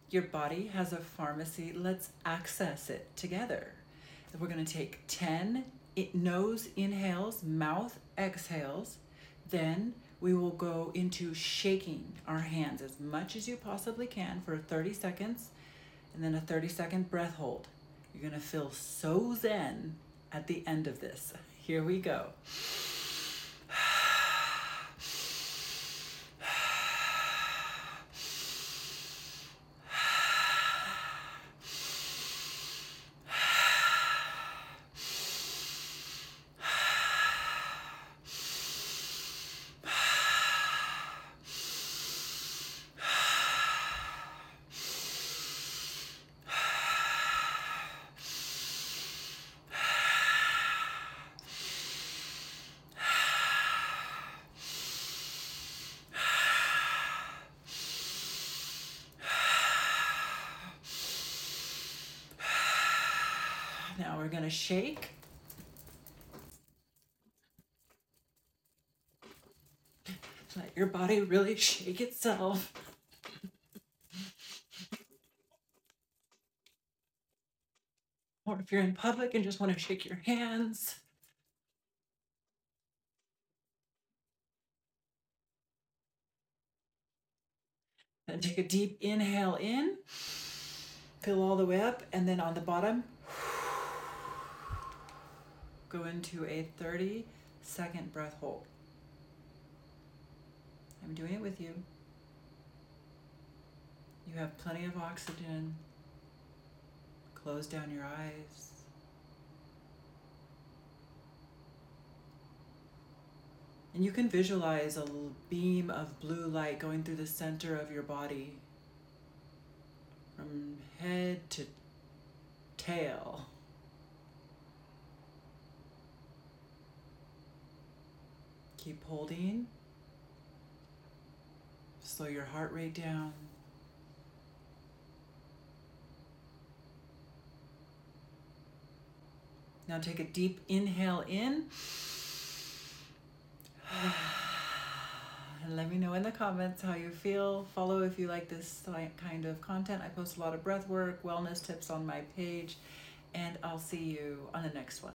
Your body has a pharmacy. Let's access it together. We're going to take 10 nose inhales, mouth exhales. Then we will go into shaking our hands as much as you possibly can for 30 seconds, and then a 30-second breath hold. You're going to feel so zen at the end of this. Here we go. Now we're going to shake. Let your body really shake itself. Or if you're in public and just want to shake your hands. Then take a deep inhale in. Fill all the way up, and then on the bottom, go into a 30-second breath hold. I'm doing it with you. You have plenty of oxygen. Close down your eyes. And you can visualize a little beam of blue light going through the center of your body, from head to tail. Keep holding. Slow your heart rate down. Now take a deep inhale in. And let me know in the comments how you feel. Follow if you like this kind of content. I post a lot of breath work, wellness tips on my page, and I'll see you on the next one.